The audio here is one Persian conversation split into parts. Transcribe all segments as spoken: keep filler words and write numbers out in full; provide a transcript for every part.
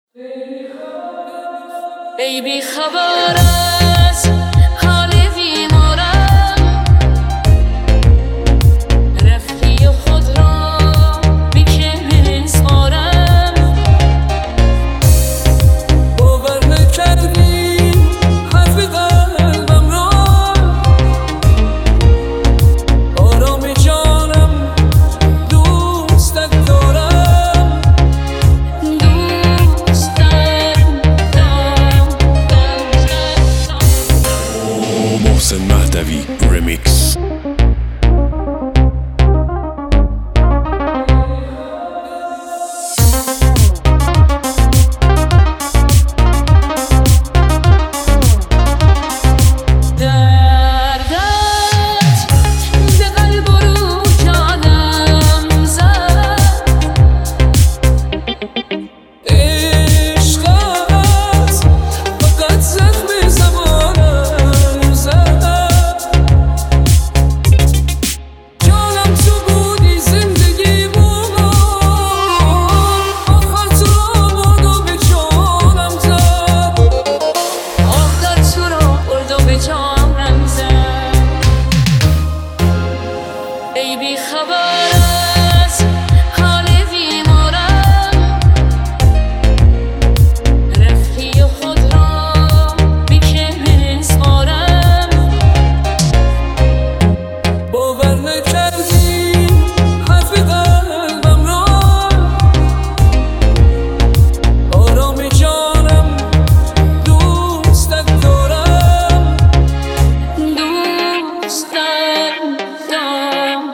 ای بی خبر از حال بیمارم، رفتی و خود را بی که بسپارم. باور نکردی حرف قلبم را، آرام جانم دوستت دارم. دوستت دارم. محسن مهدوی رمیکس. ای بی خبر از حال بیمارم، رفتی و خود را بی که بسپارم. باور نکردی حرف قلبم را، آرام جانم دوستت دارم. دوستت دارم.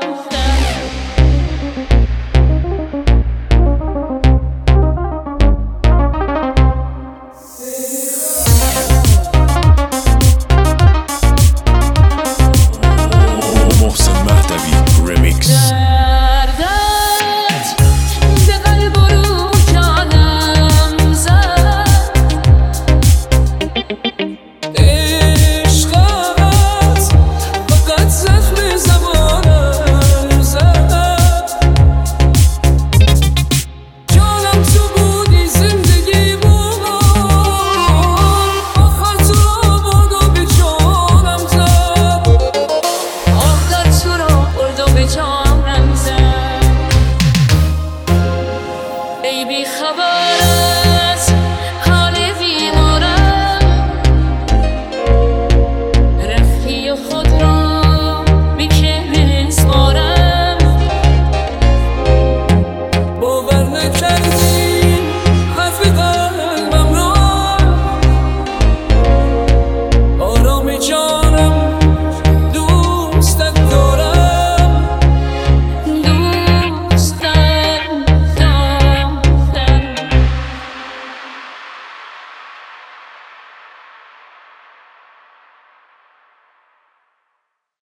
محسن مهدوی رمیکس. دردت به قلب و رو جانم زد، عشقت فقط زخم زبانم زد. جانم تو بودی، زندگی بود، آخر تو را برد و به جانم زد. آخر تو را برد و به جانم زد. ای بی خبر